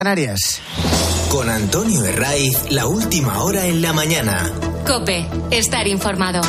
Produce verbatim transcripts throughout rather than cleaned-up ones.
Canarias. Con Antonio Herraiz, la última hora en la mañana. COPE, estar informado.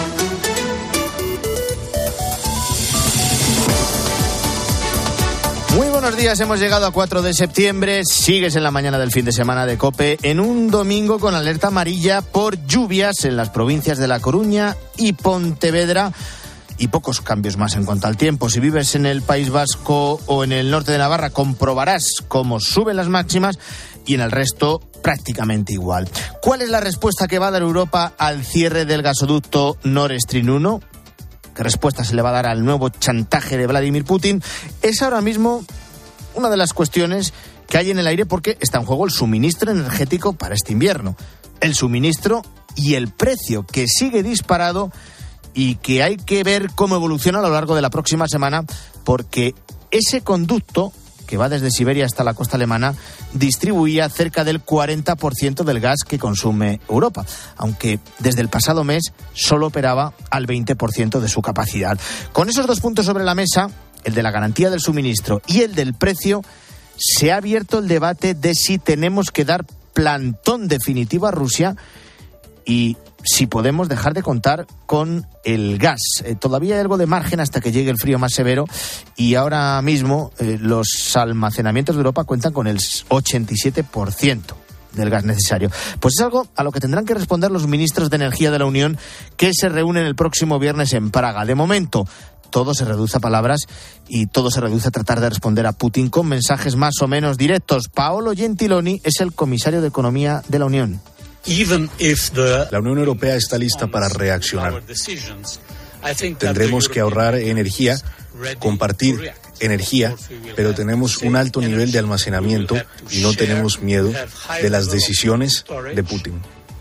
Muy buenos días, hemos llegado a cuatro de septiembre, sigues en la mañana del fin de semana de COPE, en un domingo con alerta amarilla por lluvias en las provincias de La Coruña y Pontevedra y pocos cambios más en cuanto al tiempo. Si vives en el País Vasco o en el norte de Navarra, comprobarás cómo suben las máximas y en el resto prácticamente igual. ¿Cuál es la respuesta que va a dar Europa al cierre del gasoducto Nord Stream uno? ¿Qué respuesta se le va a dar al nuevo chantaje de Vladimir Putin? Es ahora mismo una de las cuestiones que hay en el aire porque está en juego el suministro energético para este invierno. El suministro y el precio, que sigue disparado y que hay que ver cómo evoluciona a lo largo de la próxima semana, porque ese conducto que va desde Siberia hasta la costa alemana distribuía cerca del cuarenta por ciento del gas que consume Europa, aunque desde el pasado mes solo operaba al veinte por ciento de su capacidad. Con esos dos puntos sobre la mesa, el de la garantía del suministro y el del precio, se ha abierto el debate de si tenemos que dar plantón definitivo a Rusia y si podemos dejar de contar con el gas. Eh, todavía hay algo de margen hasta que llegue el frío más severo y ahora mismo eh, los almacenamientos de Europa cuentan con el ochenta y siete por ciento del gas necesario. Pues es algo a lo que tendrán que responder los ministros de Energía de la Unión que se reúnen el próximo viernes en Praga. De momento, todo se reduce a palabras y todo se reduce a tratar de responder a Putin con mensajes más o menos directos. Paolo Gentiloni es el comisario de Economía de la Unión. La Unión Europea está lista para reaccionar. Tendremos que ahorrar energía, compartir energía, pero tenemos un alto nivel de almacenamiento y no tenemos miedo de las decisiones de Putin.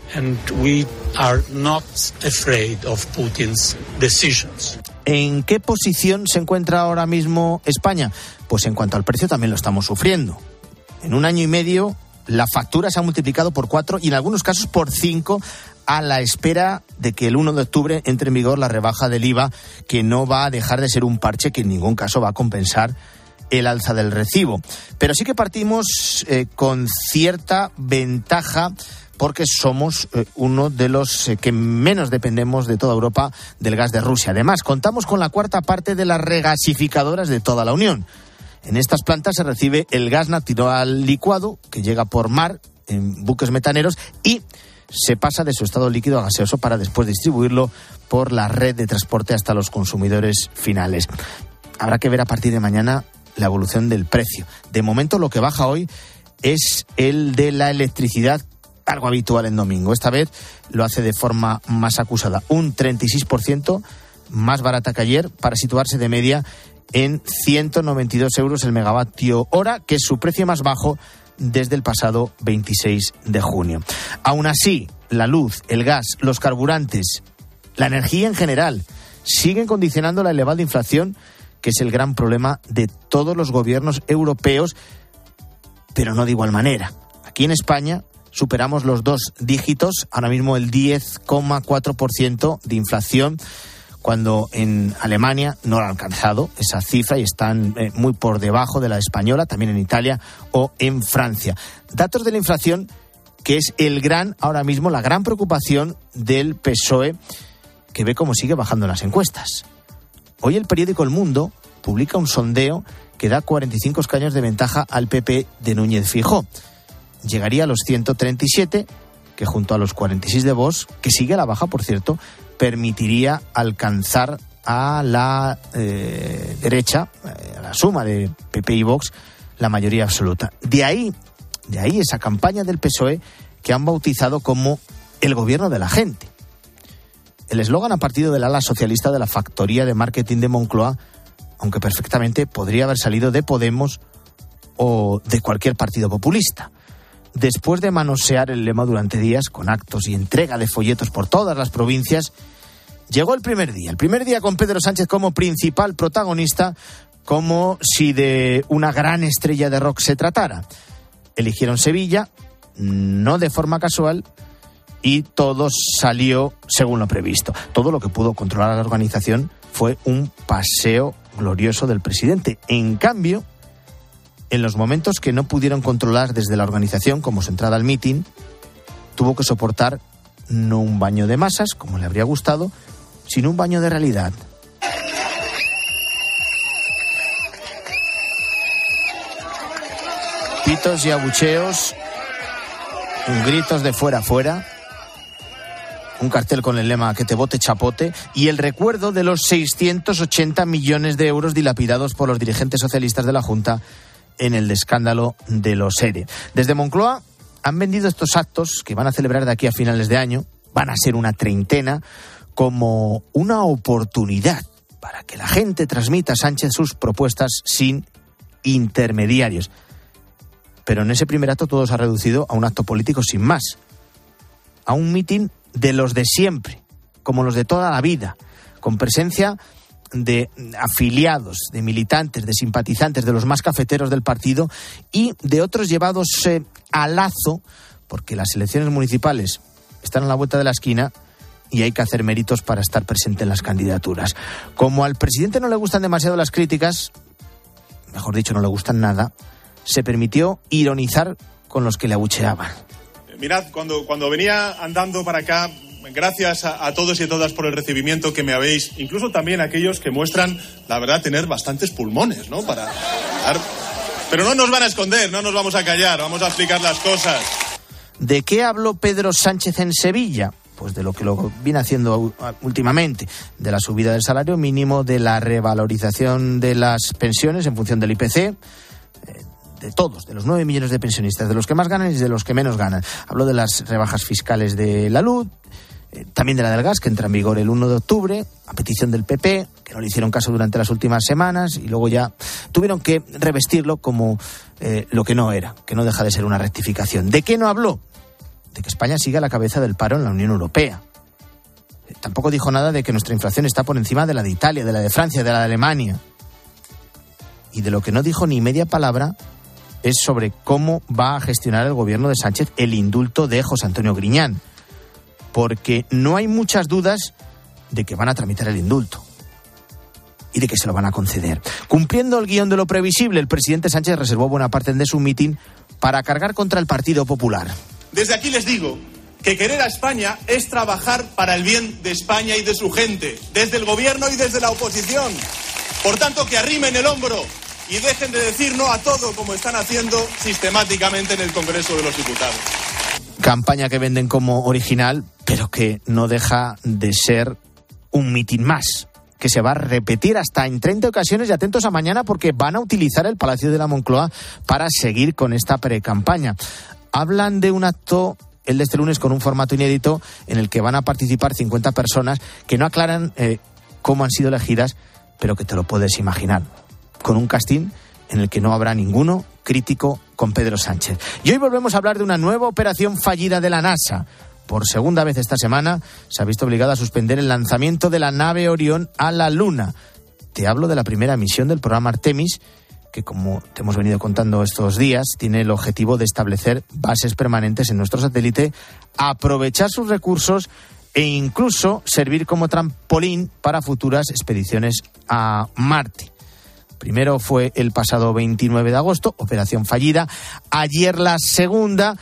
¿En qué posición se encuentra ahora mismo España? Pues en cuanto al precio también lo estamos sufriendo. En un año y medio la factura se ha multiplicado por cuatro y en algunos casos por cinco a la espera de que el uno de octubre entre en vigor la rebaja del I V A, que no va a dejar de ser un parche que en ningún caso va a compensar el alza del recibo. Pero sí que partimos eh, con cierta ventaja porque somos eh, uno de los eh, que menos dependemos de toda Europa del gas de Rusia. Además, contamos con la cuarta parte de las regasificadoras de toda la Unión. En estas plantas se recibe el gas natural licuado que llega por mar en buques metaneros y se pasa de su estado líquido a gaseoso para después distribuirlo por la red de transporte hasta los consumidores finales. Habrá que ver a partir de mañana la evolución del precio. De momento lo que baja hoy es el de la electricidad, algo habitual en domingo. Esta vez lo hace de forma más acusada, un treinta y seis por ciento más barata que ayer para situarse de media en ciento noventa y dos euros el megavatio hora, que es su precio más bajo desde el pasado veintiséis de junio. Aún así, la luz, el gas, los carburantes, la energía en general, siguen condicionando la elevada inflación, que es el gran problema de todos los gobiernos europeos, pero no de igual manera. Aquí en España superamos los dos dígitos, ahora mismo el diez coma cuatro por ciento de inflación, cuando en Alemania no lo ha alcanzado esa cifra y están eh, muy por debajo de la española, también en Italia o en Francia. Datos de la inflación, que es el gran, ahora mismo, la gran preocupación del P S O E, que ve cómo sigue bajando en las encuestas. Hoy el periódico El Mundo publica un sondeo que da cuarenta y cinco escaños de ventaja al P P de Núñez Feijóo. Llegaría a los ciento treinta y siete, que junto a los cuarenta y seis de Vox, que sigue a la baja, por cierto, permitiría alcanzar a la eh, derecha, eh, a la suma de P P y Vox, la mayoría absoluta. De ahí, de ahí esa campaña del P S O E que han bautizado como el gobierno de la gente. El eslogan ha partido del ala socialista de la factoría de marketing de Moncloa, aunque perfectamente podría haber salido de Podemos o de cualquier partido populista. Después de manosear el lema durante días, con actos y entrega de folletos por todas las provincias, llegó el primer día. El primer día con Pedro Sánchez como principal protagonista, como si de una gran estrella de rock se tratara. Eligieron Sevilla, no de forma casual, y todo salió según lo previsto. Todo lo que pudo controlar la organización fue un paseo glorioso del presidente. En cambio, en los momentos que no pudieron controlar desde la organización, como su entrada al mitin, tuvo que soportar no un baño de masas, como le habría gustado, sino un baño de realidad. Pitos y abucheos, gritos de fuera fuera, un cartel con el lema que te bote chapote y el recuerdo de los seiscientos ochenta millones de euros dilapidados por los dirigentes socialistas de la Junta en el escándalo de los ERE. Desde Moncloa han vendido estos actos que van a celebrar de aquí a finales de año, van a ser una treintena, como una oportunidad para que la gente transmita a Sánchez sus propuestas sin intermediarios. Pero en ese primer acto todo se ha reducido a un acto político sin más, a un mitin de los de siempre, como los de toda la vida, con presencia de afiliados, de militantes, de simpatizantes, de los más cafeteros del partido y de otros llevados eh, a lazo, porque las elecciones municipales están a la vuelta de la esquina y hay que hacer méritos para estar presente en las candidaturas. Como al presidente no le gustan demasiado las críticas, mejor dicho, no le gustan nada, se permitió ironizar con los que le abucheaban. Mirad, cuando, cuando venía andando para acá, gracias a, a todos y a todas por el recibimiento que me habéis, incluso también a aquellos que muestran, la verdad, tener bastantes pulmones, ¿no? Para dar... Pero no nos van a esconder, no nos vamos a callar, vamos a explicar las cosas. ¿De qué habló Pedro Sánchez en Sevilla? Pues de lo que lo viene haciendo últimamente, de la subida del salario mínimo, de la revalorización de las pensiones en función del I P C, de todos, de los nueve millones de pensionistas, de los que más ganan y de los que menos ganan. Habló de las rebajas fiscales de la luz, eh, también de la del gas, que entra en vigor el uno de octubre, a petición del P P, que no le hicieron caso durante las últimas semanas, y luego ya tuvieron que revestirlo como eh, lo que no era, que no deja de ser una rectificación. ¿De qué no habló? De que España siga a la cabeza del paro en la Unión Europea. Eh, tampoco dijo nada de que nuestra inflación está por encima de la de Italia, de la de Francia, de la de Alemania. Y de lo que no dijo ni media palabra es sobre cómo va a gestionar el gobierno de Sánchez el indulto de José Antonio Griñán, porque no hay muchas dudas de que van a tramitar el indulto y de que se lo van a conceder. Cumpliendo el guión de lo previsible, el presidente Sánchez reservó buena parte de su mitin para cargar contra el Partido Popular. Desde aquí les digo que querer a España es trabajar para el bien de España y de su gente, desde el gobierno y desde la oposición. Por tanto, que arrimen el hombro y dejen de decir no a todo como están haciendo sistemáticamente en el Congreso de los Diputados. Campaña que venden como original, pero que no deja de ser un mitin más, que se va a repetir hasta en treinta ocasiones, y atentos a mañana porque van a utilizar el Palacio de la Moncloa para seguir con esta precampaña. Hablan de un acto, el de este lunes, con un formato inédito en el que van a participar cincuenta personas que no aclaran eh, cómo han sido elegidas, pero que te lo puedes imaginar, con un casting en el que no habrá ninguno crítico con Pedro Sánchez. Y hoy volvemos a hablar de una nueva operación fallida de la NASA. Por segunda vez esta semana se ha visto obligada a suspender el lanzamiento de la nave Orión a la Luna. Te hablo de la primera misión del programa Artemis, que, como te hemos venido contando estos días, tiene el objetivo de establecer bases permanentes en nuestro satélite, aprovechar sus recursos e incluso servir como trampolín para futuras expediciones a Marte. Primero fue el pasado veintinueve de agosto, operación fallida. Ayer la segunda.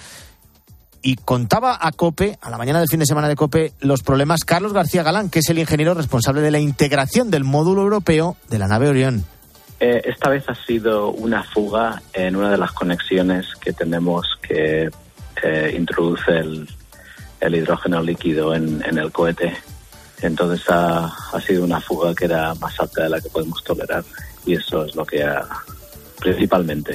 Y contaba a COPE, a la mañana del fin de semana de COPE, los problemas Carlos García Galán, que es el ingeniero responsable de la integración del módulo europeo de la nave Orión. Eh, esta vez ha sido una fuga en una de las conexiones que tenemos que eh, introduce el, el hidrógeno líquido en, en el cohete. Entonces ha, ha sido una fuga que era más alta de la que podemos tolerar. Y eso es lo que ha, principalmente,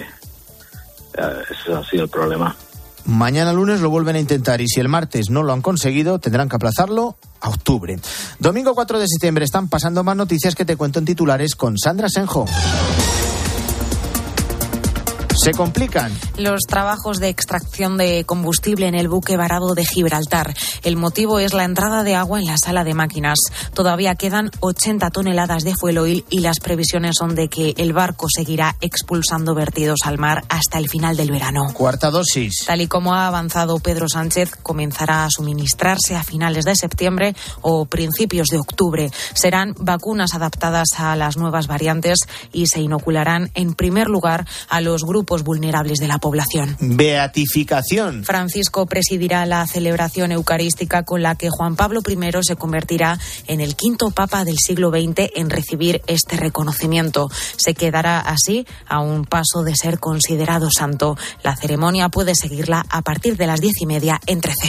eh, ese ha sido el problema. Mañana lunes lo vuelven a intentar y si el martes no lo han conseguido, tendrán que aplazarlo a octubre. Domingo cuatro de septiembre están pasando más noticias que te cuento en titulares con Sandra Senjo. Se complican los trabajos de extracción de combustible en el buque varado de Gibraltar. El motivo es la entrada de agua en la sala de máquinas. Todavía quedan ochenta toneladas de fuel oil y las previsiones son de que el barco seguirá expulsando vertidos al mar hasta el final del verano. Cuarta dosis. Tal y como ha avanzado Pedro Sánchez, comenzará a suministrarse a finales de septiembre o principios de octubre. Serán vacunas adaptadas a las nuevas variantes y se inocularán en primer lugar a los grupos grupos vulnerables de la población. Beatificación. Francisco presidirá la celebración eucarística con la que Juan Pablo primero se convertirá en el quinto papa del siglo veinte en recibir este reconocimiento. Se quedará así a un paso de ser considerado santo. La ceremonia puede seguirla a partir de las diez y media en trece.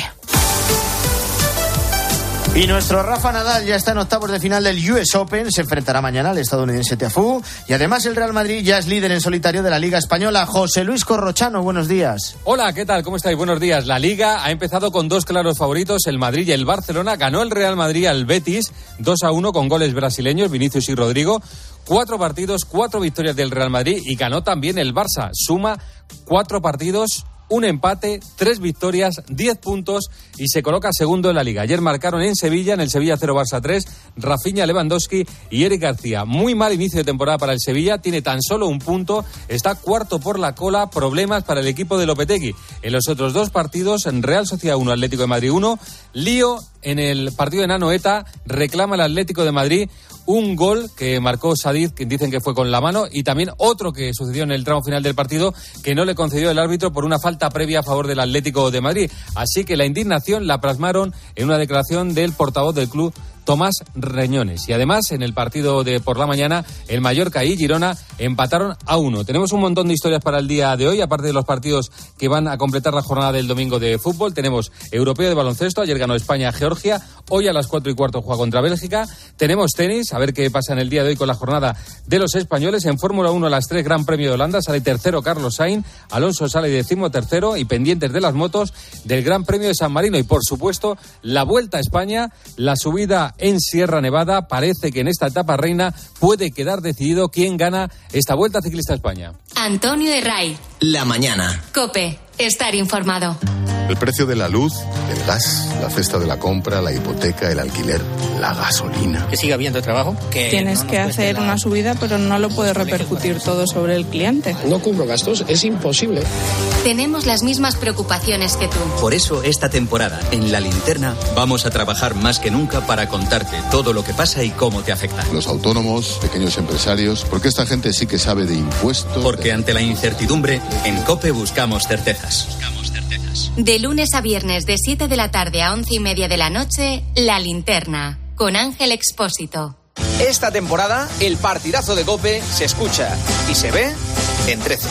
Y nuestro Rafa Nadal ya está en octavos de final del U S Open, se enfrentará mañana al estadounidense Tiafoe, y además el Real Madrid ya es líder en solitario de la Liga Española. José Luis Corrochano, buenos días. Hola, ¿qué tal? ¿Cómo estáis? Buenos días. La Liga ha empezado con dos claros favoritos, el Madrid y el Barcelona. Ganó el Real Madrid al Betis dos a uno con goles brasileños, Vinicius y Rodrigo. Cuatro partidos, cuatro victorias del Real Madrid, y ganó también el Barça. Suma cuatro partidos, un empate, tres victorias, diez puntos y se coloca segundo en la Liga. Ayer marcaron en Sevilla, en el Sevilla cero Barça tres, Rafinha, Lewandowski y Eric García. Muy mal inicio de temporada para el Sevilla, tiene tan solo un punto, está cuarto por la cola, problemas para el equipo de Lopetegui. En los otros dos partidos, en Real Sociedad uno, Atlético de Madrid uno, lío en el partido de Anoeta, reclama el Atlético de Madrid un gol que marcó Sadik, que dicen que fue con la mano, y también otro que sucedió en el tramo final del partido que no le concedió el árbitro por una falta previa a favor del Atlético de Madrid. Así que la indignación la plasmaron en una declaración del portavoz del club, Tomás Reñones. Y además, en el partido de por la mañana, el Mallorca y Girona empataron a uno. Tenemos un montón de historias para el día de hoy, aparte de los partidos que van a completar la jornada del domingo de fútbol. Tenemos Europeo de baloncesto, ayer ganó España a Georgia, hoy a las cuatro y cuarto juega contra Bélgica. Tenemos tenis, a ver qué pasa en el día de hoy con la jornada de los españoles. En Fórmula uno a las tres, Gran Premio de Holanda, sale tercero Carlos Sainz, Alonso sale décimo tercero, y pendientes de las motos del Gran Premio de San Marino. Y por supuesto, la Vuelta a España, la subida en Sierra Nevada. Parece que en esta etapa reina puede quedar decidido quién gana esta Vuelta Ciclista a España. Antonio Herray. La mañana. COPE. Estar informado. El precio de la luz, el gas, la cesta de la compra, la hipoteca, el alquiler, la gasolina. Que siga habiendo trabajo. Que Tienes no que hacer la... una subida, pero no lo puedes repercutir todo sobre el cliente. No cubro gastos, es imposible. Tenemos las mismas preocupaciones que tú. Por eso, esta temporada, en La Linterna, vamos a trabajar más que nunca para contarte todo lo que pasa y cómo te afecta. Los autónomos, pequeños empresarios, porque esta gente sí que sabe de impuestos. Porque de... ante la incertidumbre, en COPE buscamos certezas. Buscamos certezas. De lunes a viernes, de siete de la tarde a once y media de la noche, La Linterna, con Ángel Expósito. Esta temporada, el partidazo de COPE se escucha y se ve en trece.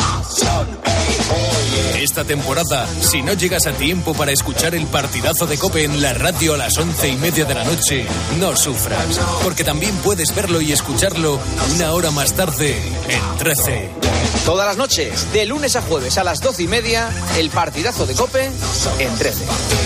Esta temporada, si no llegas a tiempo para escuchar el partidazo de COPE en la radio a las once y media de la noche, no sufras, porque también puedes verlo y escucharlo una hora más tarde en trece. Todas las noches, de lunes a jueves a las doce y media, el partidazo de COPE en trece.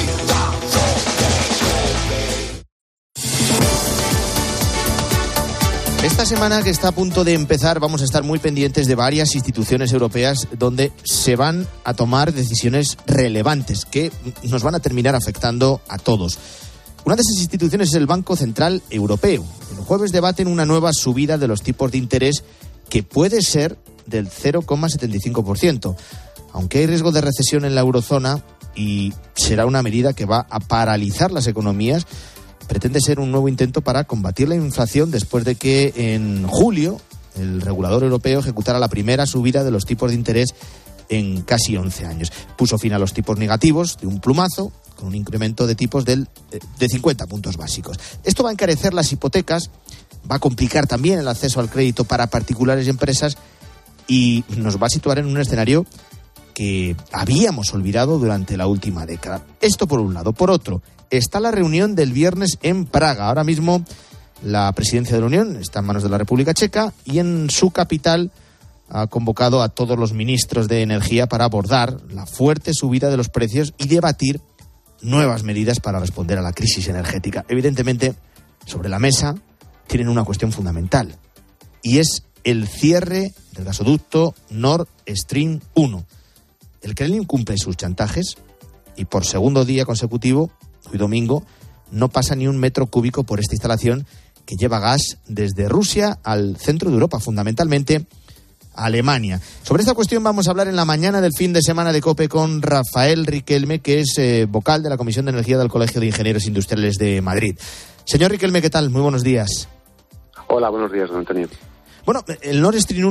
Esta semana que está a punto de empezar vamos a estar muy pendientes de varias instituciones europeas donde se van a tomar decisiones relevantes que nos van a terminar afectando a todos. Una de esas instituciones es el Banco Central Europeo. El jueves debaten una nueva subida de los tipos de interés que puede ser del cero coma setenta y cinco por ciento, aunque hay riesgo de recesión en la eurozona y será una medida que va a paralizar las economías. Pretende ser un nuevo intento para combatir la inflación después de que en julio el regulador europeo ejecutara la primera subida de los tipos de interés en casi once años. Puso fin a los tipos negativos de un plumazo, con un incremento de tipos del, de cincuenta puntos básicos. Esto va a encarecer las hipotecas, va a complicar también el acceso al crédito para particulares y empresas y nos va a situar en un escenario que habíamos olvidado durante la última década. Esto por un lado. Por otro, está la reunión del viernes en Praga. Ahora mismo la presidencia de la Unión está en manos de la República Checa y en su capital ha convocado a todos los ministros de energía para abordar la fuerte subida de los precios y debatir nuevas medidas para responder a la crisis energética. Evidentemente, sobre la mesa tienen una cuestión fundamental y es el cierre del gasoducto Nord Stream uno. El Kremlin cumple sus chantajes y por segundo día consecutivo, hoy domingo, no pasa ni un metro cúbico por esta instalación que lleva gas desde Rusia al centro de Europa, fundamentalmente a Alemania. Sobre esta cuestión vamos a hablar en la mañana del fin de semana de COPE con Rafael Riquelme, que es eh, vocal de la Comisión de Energía del Colegio de Ingenieros Industriales de Madrid. Señor Riquelme, ¿qué tal? Muy buenos días. Hola, buenos días, don Antonio. Bueno, el Nord Stream uno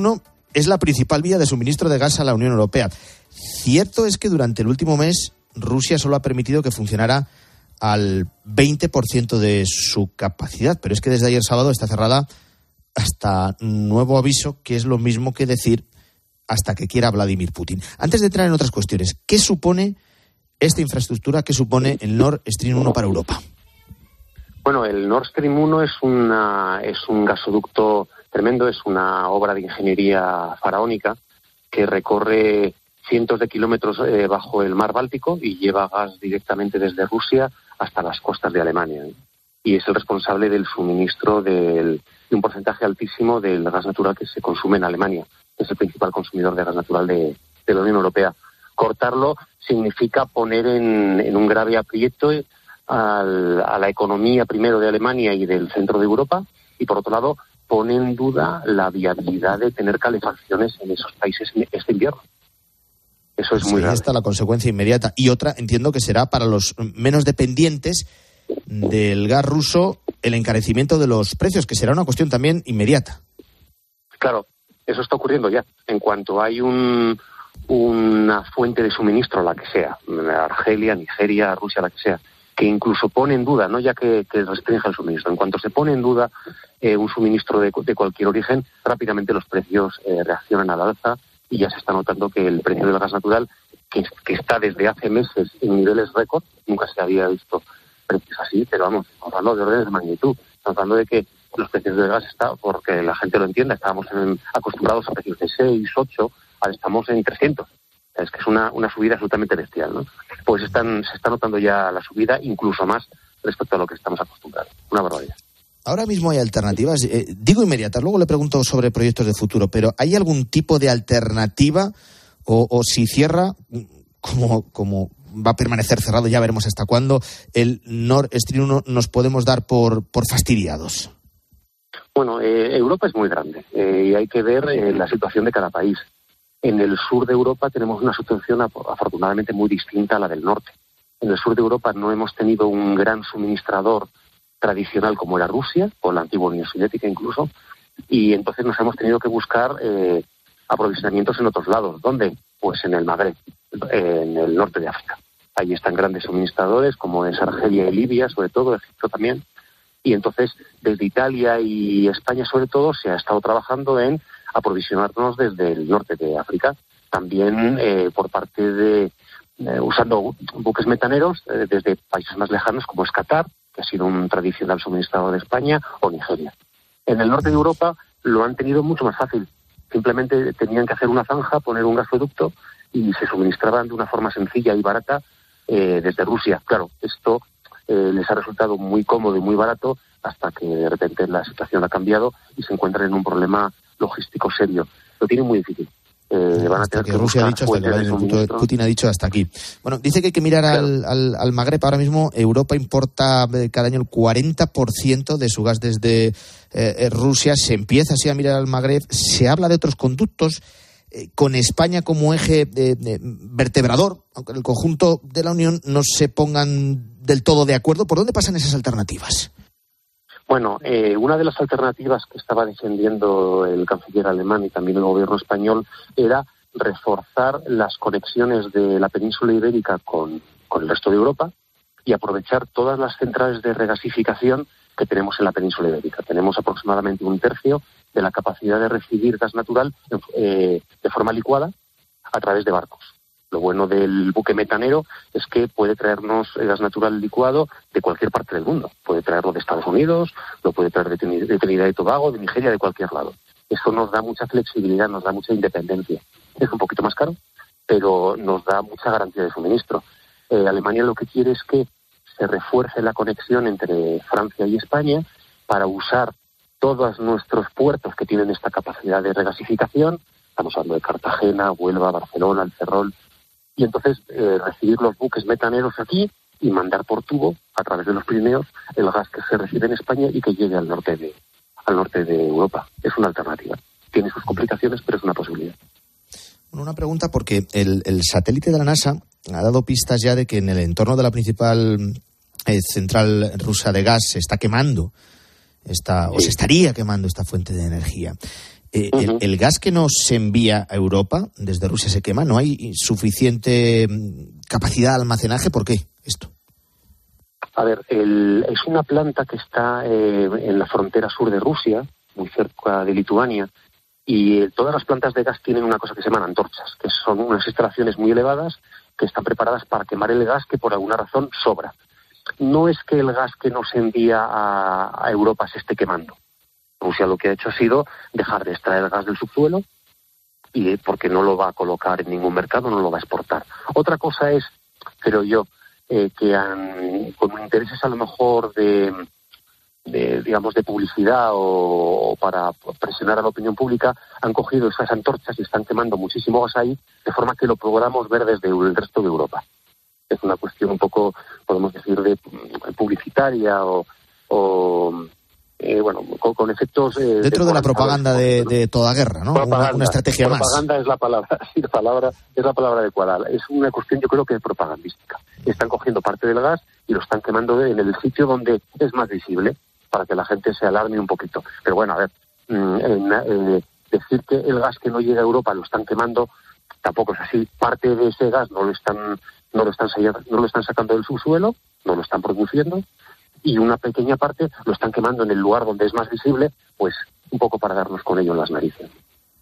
es la principal vía de suministro de gas a la Unión Europea. Cierto es que durante el último mes Rusia solo ha permitido que funcionara al veinte por ciento de su capacidad, pero es que desde ayer sábado está cerrada hasta nuevo aviso, que es lo mismo que decir hasta que quiera Vladimir Putin. Antes de entrar en otras cuestiones, ¿qué supone esta infraestructura? ¿Qué supone el Nord Stream uno para Europa? Bueno, el Nord Stream uno es, una, es un gasoducto tremendo, es una obra de ingeniería faraónica que recorre cientos de kilómetros eh, bajo el mar Báltico y lleva gas directamente desde Rusia hasta las costas de Alemania. ¿eh? Y es el responsable del suministro del, de un porcentaje altísimo del gas natural que se consume en Alemania. Es el principal consumidor de gas natural de, de la Unión Europea. Cortarlo significa poner en, en un grave aprieto al, a la economía primero de Alemania y del centro de Europa, y por otro lado pone en duda la viabilidad de tener calefacciones en esos países este invierno. Eso es muy grave. Esta es la consecuencia inmediata. Y otra, entiendo que será para los menos dependientes del gas ruso el encarecimiento de los precios, que será una cuestión también inmediata. Claro, eso está ocurriendo ya. En cuanto hay un, una fuente de suministro, la que sea, Argelia, Nigeria, Rusia, la que sea, que incluso pone en duda, no ya que, que restringe el suministro, en cuanto se pone en duda eh, un suministro de, de cualquier origen, rápidamente los precios eh, reaccionan al alza y ya se está notando que el precio del gas natural, que, que está desde hace meses en niveles récord, nunca se había visto precios así, pero vamos, estamos hablando de órdenes de magnitud, estamos hablando de que los precios del gas están, porque la gente lo entienda, estábamos en, acostumbrados a precios de seis, ocho, ahora estamos en trescientos. Es que es una, una subida absolutamente bestial, ¿no? Pues están, se está notando ya la subida, incluso más respecto a lo que estamos acostumbrados. Una barbaridad. Ahora mismo hay alternativas, eh, digo inmediatas, luego le pregunto sobre proyectos de futuro, pero ¿hay algún tipo de alternativa o, o si cierra, como, como va a permanecer cerrado, ya veremos hasta cuándo, el Nord Stream uno nos podemos dar por, por fastidiados? Bueno, eh, Europa es muy grande eh, y hay que ver eh, la situación de cada país. En el sur de Europa tenemos una situación afortunadamente muy distinta a la del norte. En el sur de Europa no hemos tenido un gran suministrador tradicional como era Rusia, o la antigua Unión Soviética incluso, y entonces nos hemos tenido que buscar eh, aprovisionamientos en otros lados. ¿Dónde? Pues en el Magreb, eh, en el norte de África. Ahí están grandes suministradores como es Argelia y Libia, sobre todo, Egipto también. Y entonces desde Italia y España sobre todo se ha estado trabajando en aprovisionarnos desde el norte de África, también eh, por parte de, eh, usando buques metaneros eh, desde países más lejanos como es Qatar, que ha sido un tradicional suministrador de España, o Nigeria. En el norte de Europa lo han tenido mucho más fácil. Simplemente tenían que hacer una zanja, poner un gasoducto y se suministraban de una forma sencilla y barata eh, desde Rusia. Claro, esto eh, les ha resultado muy cómodo y muy barato hasta que de repente la situación ha cambiado y se encuentran en un problema logístico serio. Lo tienen muy difícil. Eh, van a tener que, que Rusia ha dicho hasta que Vladimir Putin ha dicho hasta aquí. Bueno, dice que hay que mirar claro. al, al, al Magreb. Ahora mismo Europa importa cada año el cuarenta por ciento de su gas desde eh, Rusia. Se empieza así a mirar al Magreb. Se habla de otros conductos eh, con España como eje de, de vertebrador, aunque en el conjunto de la Unión no se pongan del todo de acuerdo. ¿Por dónde pasan esas alternativas? Bueno, eh, una de las alternativas que estaba defendiendo el canciller alemán y también el gobierno español era reforzar las conexiones de la península ibérica con, con el resto de Europa y aprovechar todas las centrales de regasificación que tenemos en la península ibérica. Tenemos aproximadamente un tercio de la capacidad de recibir gas natural eh, de forma licuada a través de barcos. Lo bueno del buque metanero es que puede traernos gas natural licuado de cualquier parte del mundo. Puede traerlo de Estados Unidos, lo puede traer de Trinidad y Tobago, de Nigeria, de cualquier lado. Eso nos da mucha flexibilidad, nos da mucha independencia. Es un poquito más caro, pero nos da mucha garantía de suministro. Eh, Alemania lo que quiere es que se refuerce la conexión entre Francia y España para usar todos nuestros puertos que tienen esta capacidad de regasificación. Estamos hablando de Cartagena, Huelva, Barcelona, El Ferrol. Y entonces eh, recibir los buques metaneros aquí y mandar por tubo, a través de los Pirineos, el gas que se recibe en España y que llegue al norte de, al norte de Europa. Es una alternativa. Tiene sus complicaciones, pero es una posibilidad. Bueno, una pregunta, porque el, el satélite de la NASA ha dado pistas ya de que en el entorno de la principal eh, central rusa de gas se está quemando, esta, sí. o se estaría quemando esta fuente de energía. Eh, uh-huh. el, el gas que nos envía a Europa desde Rusia se quema, ¿no hay suficiente capacidad de almacenaje? ¿Por qué esto? A ver, el, es una planta que está eh, en la frontera sur de Rusia, muy cerca de Lituania, y eh, todas las plantas de gas tienen una cosa que se llaman antorchas, que son unas instalaciones muy elevadas que están preparadas para quemar el gas que por alguna razón sobra. No es que el gas que nos envía a, a Europa se esté quemando. Rusia lo que ha hecho ha sido dejar de extraer el gas del subsuelo y porque no lo va a colocar en ningún mercado, no lo va a exportar. Otra cosa es, creo yo, eh, que han, con intereses a lo mejor de, de digamos, de publicidad o, o para presionar a la opinión pública, han cogido esas antorchas y están quemando muchísimo gas ahí, de forma que lo podamos ver desde el resto de Europa. Es una cuestión un poco, podemos decir, de publicitaria o... o Eh, bueno, con, con efectos... Eh, Dentro de, de la propaganda de, de toda guerra, ¿no? Una, una estrategia propaganda más. Propaganda es la palabra, sí, la palabra, es la palabra adecuada. Es una cuestión, yo creo que propagandística. Están cogiendo parte del gas y lo están quemando en el sitio donde es más visible, para que la gente se alarme un poquito. Pero bueno, a ver, en, eh, decir que el gas que no llega a Europa lo están quemando, tampoco es así. Parte de ese gas no lo están, no lo están, no lo están sacando del subsuelo, no lo están produciendo, y una pequeña parte lo están quemando en el lugar donde es más visible, pues un poco para darnos con ello en las narices.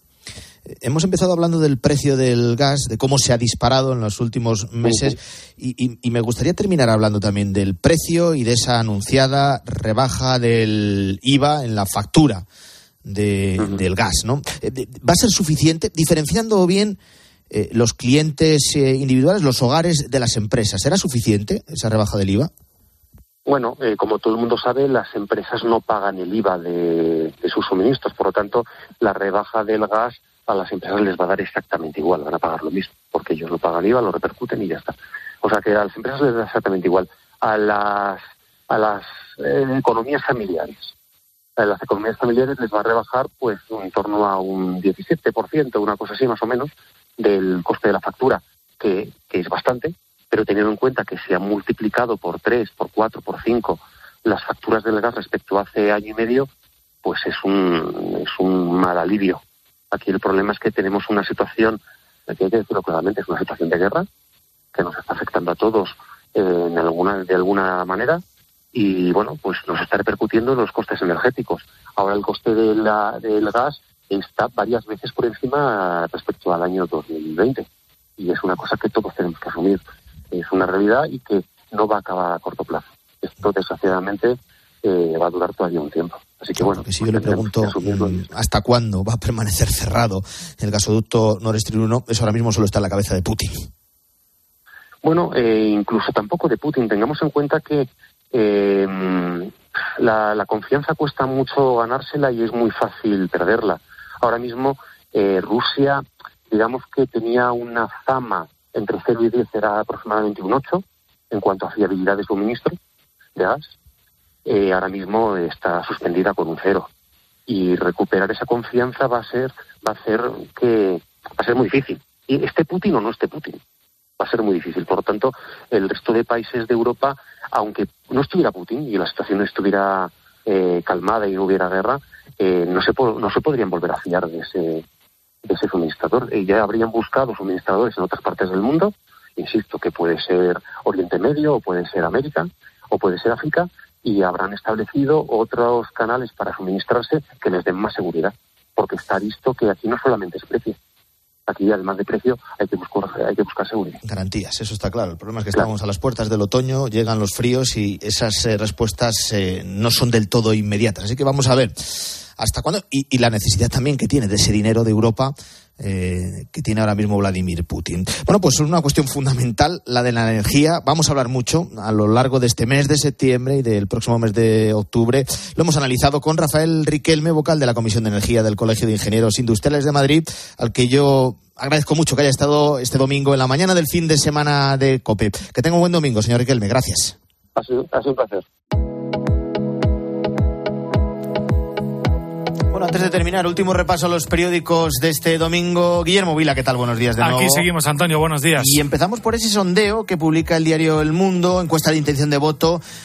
Hemos empezado hablando del precio del gas, de cómo se ha disparado en los últimos meses, uh-huh. y, y, y me gustaría terminar hablando también del precio y de esa anunciada rebaja del I V A en la factura de, uh-huh. del gas, ¿no? ¿Va a ser suficiente, diferenciando bien eh, los clientes eh, individuales, los hogares de las empresas? ¿Será suficiente esa rebaja del I V A? Bueno, eh, como todo el mundo sabe, las empresas no pagan el I V A de, de sus suministros, por lo tanto, la rebaja del gas a las empresas les va a dar exactamente igual, van a pagar lo mismo, porque ellos no pagan I V A, lo repercuten y ya está. O sea que a las empresas les da exactamente igual. A las a las eh, economías familiares, a las economías familiares les va a rebajar pues en torno a un diecisiete por ciento, una cosa así más o menos, del coste de la factura, que, que es bastante. Pero teniendo en cuenta que se han multiplicado por tres, por cuatro, por cinco las facturas del gas respecto a hace año y medio, pues es un es un mal alivio. Aquí el problema es que tenemos una situación, que hay que decirlo claramente, es una situación de guerra que nos está afectando a todos eh, en alguna, de alguna manera y, bueno, pues nos está repercutiendo en los costes energéticos. Ahora el coste de la, del gas está varias veces por encima respecto al año dos mil veinte y es una cosa que todos tenemos que asumir. Es una realidad y que no va a acabar a corto plazo. Esto, desgraciadamente, eh, va a durar todavía un tiempo. Así que, bueno, que si yo le pregunto hasta cuándo va a permanecer cerrado el gasoducto Nord Stream uno, eso ahora mismo solo está en la cabeza de Putin. Bueno, eh, incluso tampoco de Putin. Tengamos en cuenta que eh, la, la confianza cuesta mucho ganársela y es muy fácil perderla. Ahora mismo, eh, Rusia, digamos que tenía una fama entre cero y diez, era aproximadamente un ocho en cuanto a fiabilidad de suministro de gas. Eh, ahora mismo está suspendida con un cero. Y recuperar esa confianza va a ser, va a ser que va a ser muy difícil. Y esté Putin o no esté Putin, va a ser muy difícil. Por lo tanto, el resto de países de Europa, aunque no estuviera Putin y la situación estuviera eh, calmada y no hubiera guerra, eh, no se po- no se podrían volver a fiar de ese de ese suministrador. Eh, ya habrían buscado suministradores en otras partes del mundo, insisto que puede ser Oriente Medio, o puede ser América, o puede ser África, y habrán establecido otros canales para suministrarse que les den más seguridad, porque está visto que aquí no solamente es precio, aquí además de precio hay que buscar, hay que buscar seguridad. Garantías, eso está claro. El problema es que claro. Estamos a las puertas del otoño, llegan los fríos y esas eh, respuestas eh, no son del todo inmediatas. Así que vamos a ver hasta cuándo y, y la necesidad también que tiene de ese dinero de Europa eh, que tiene ahora mismo Vladimir Putin. Bueno, pues es una cuestión fundamental, la de la energía. Vamos a hablar mucho a lo largo de este mes de septiembre y del próximo mes de octubre. Lo hemos analizado con Rafael Riquelme, vocal de la Comisión de Energía del Colegio de Ingenieros Industriales de Madrid, al que yo agradezco mucho que haya estado este domingo en la mañana del fin de semana de COPE. Que tenga un buen domingo, señor Riquelme. Gracias. Ha sido, ha sido un placer. Bueno, antes de terminar, último repaso a los periódicos de este domingo. Guillermo Vila, ¿qué tal? Buenos días de nuevo. Aquí seguimos, Antonio, buenos días. Y empezamos por ese sondeo que publica el diario El Mundo, encuesta de intención de voto,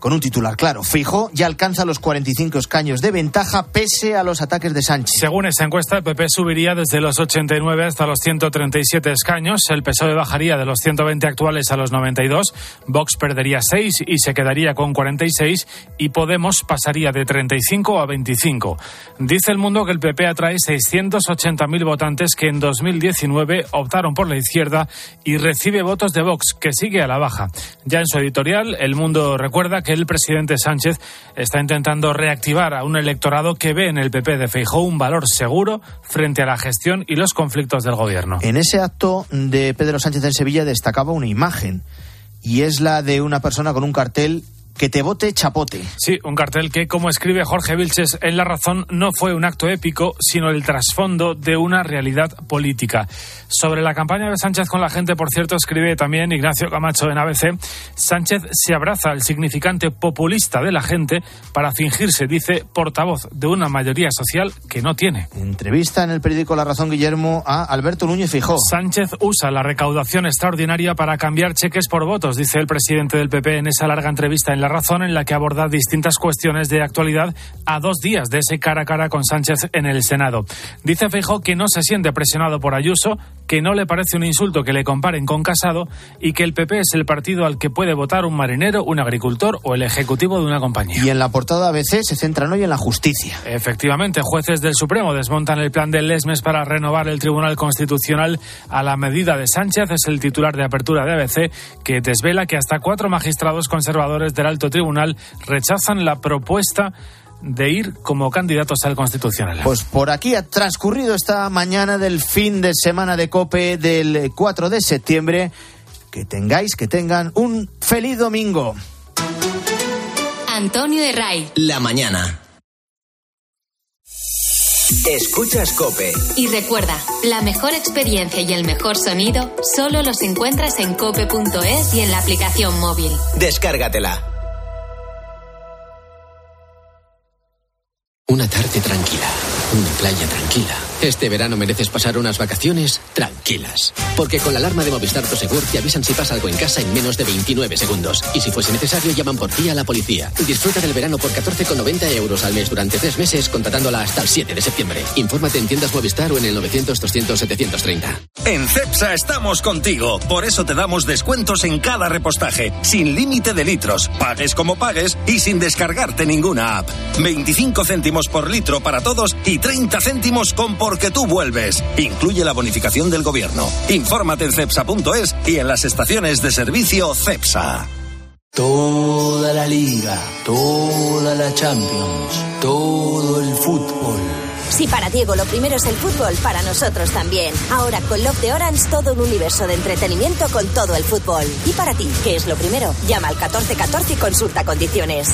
con un titular claro. Feijóo ya alcanza los cuarenta y cinco escaños de ventaja pese a los ataques de Sánchez. Según esa encuesta, el P P subiría desde los ochenta y nueve hasta los ciento treinta y siete escaños. El P S O E bajaría de los ciento veinte actuales a los noventa y dos. Vox perdería seis y se quedaría con cuarenta y seis. Y Podemos pasaría de treinta y cinco a veinticinco. Dice El Mundo que el P P atrae seiscientos ochenta mil votantes que en dos mil diecinueve optaron por la izquierda y recibe votos de Vox, que sigue a la baja. Ya en su editorial, El Mundo recuerda que el presidente Sánchez está intentando reactivar a un electorado que ve en el P P de Feijóo un valor seguro frente a la gestión y los conflictos del gobierno. En ese acto de Pedro Sánchez en Sevilla destacaba una imagen, y es la de una persona con un cartel: que te vote chapote. Sí, un cartel que, como escribe Jorge Vilches en La Razón, no fue un acto épico, sino el trasfondo de una realidad política. Sobre la campaña de Sánchez con la gente, por cierto, escribe también Ignacio Camacho en A B C, Sánchez se abraza al significante populista de la gente para fingirse, dice, portavoz de una mayoría social que no tiene. Entrevista en el periódico La Razón, Guillermo, a Alberto Núñez Feijóo. Sánchez usa la recaudación extraordinaria para cambiar cheques por votos, dice el presidente del P P en esa larga entrevista en La Razón, en la que aborda distintas cuestiones de actualidad a dos días de ese cara a cara con Sánchez en el Senado. Dice Feijóo que no se siente presionado por Ayuso, que no le parece un insulto que le comparen con Casado y que el P P es el partido al que puede votar un marinero, un agricultor o el ejecutivo de una compañía. Y en la portada A B C se centran hoy en la justicia. Efectivamente, jueces del Supremo desmontan el plan del Lesmes para renovar el Tribunal Constitucional a la medida de Sánchez. Es el titular de apertura de A B C, que desvela que hasta cuatro magistrados conservadores del Alto Tribunal rechazan la propuesta de ir como candidatos al Constitucional. Pues por aquí ha transcurrido esta mañana del fin de semana de COPE del cuatro de septiembre. Que tengáis, que tengan un feliz domingo. Antonio Herray. La mañana. Escuchas COPE. Y recuerda, la mejor experiencia y el mejor sonido solo los encuentras en cope punto es y en la aplicación móvil. Descárgatela. Una tarde tranquila, una playa tranquila. Este verano mereces pasar unas vacaciones tranquilas. Porque con la alarma de Movistar Prosegur te avisan si pasa algo en casa en menos de veintinueve segundos. Y si fuese necesario, llaman por ti a la policía. Disfruta del verano por catorce con noventa euros al mes durante tres meses, contratándola hasta el siete de septiembre. Infórmate en tiendas Movistar o en el novecientos doscientos setecientos treinta. En Cepsa estamos contigo. Por eso te damos descuentos en cada repostaje, sin límite de litros, pagues como pagues y sin descargarte ninguna app. veinticinco céntimos por litro para todos y treinta céntimos con Porque tú vuelves. Incluye la bonificación del gobierno. Infórmate en cepsa punto es y en las estaciones de servicio Cepsa. Toda la Liga, toda la Champions, todo el fútbol. Si para Diego lo primero es el fútbol, para nosotros también. Ahora con Love de Orange, todo un universo de entretenimiento con todo el fútbol. Y para ti, ¿qué es lo primero? Llama al catorce catorce y consulta condiciones.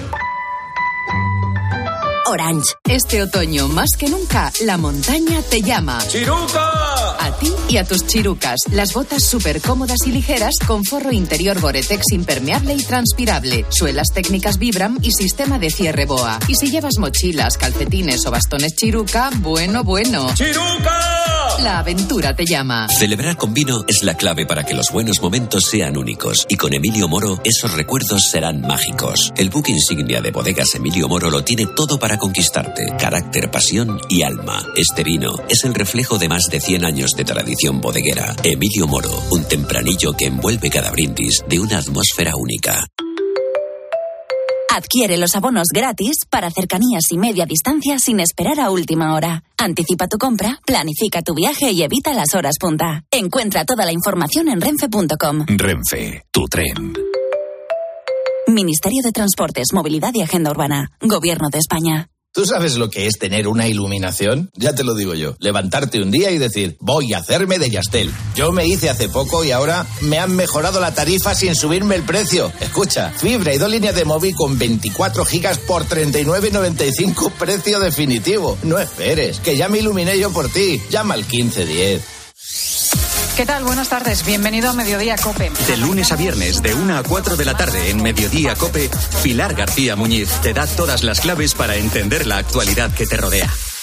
Orange. Este otoño, más que nunca, la montaña te llama. ¡Chiruca! A ti y a tus chirucas. Las botas súper cómodas y ligeras con forro interior Gore-Tex impermeable y transpirable, suelas técnicas Vibram y sistema de cierre BOA. Y si llevas mochilas, calcetines o bastones Chiruca, bueno, bueno. ¡Chiruca! La aventura te llama. Celebrar con vino es la clave para que los buenos momentos sean únicos. Y con Emilio Moro, esos recuerdos serán mágicos. El buque insignia de Bodegas Emilio Moro lo tiene todo para conquistarte. Carácter, pasión y alma. Este vino es el reflejo de más de cien años de tradición bodeguera. Emilio Moro, un tempranillo que envuelve cada brindis de una atmósfera única. Adquiere los abonos gratis para cercanías y media distancia sin esperar a última hora. Anticipa tu compra, planifica tu viaje y evita las horas punta. Encuentra toda la información en renfe punto com. Renfe, tu tren. Ministerio de Transportes, Movilidad y Agenda Urbana. Gobierno de España. ¿Tú sabes lo que es tener una iluminación? Ya te lo digo yo. Levantarte un día y decir, voy a hacerme de Yastel. Yo me hice hace poco y ahora me han mejorado la tarifa sin subirme el precio. Escucha, fibra y dos líneas de móvil con veinticuatro gigas por treinta y nueve noventa y cinco, precio definitivo. No esperes, que ya me iluminé yo por ti. Llama al quince diez. ¿Qué tal? Buenas tardes. Bienvenido a Mediodía COPE. De lunes a viernes, de una a cuatro de la tarde en Mediodía COPE, Pilar García Muñiz te da todas las claves para entender la actualidad que te rodea.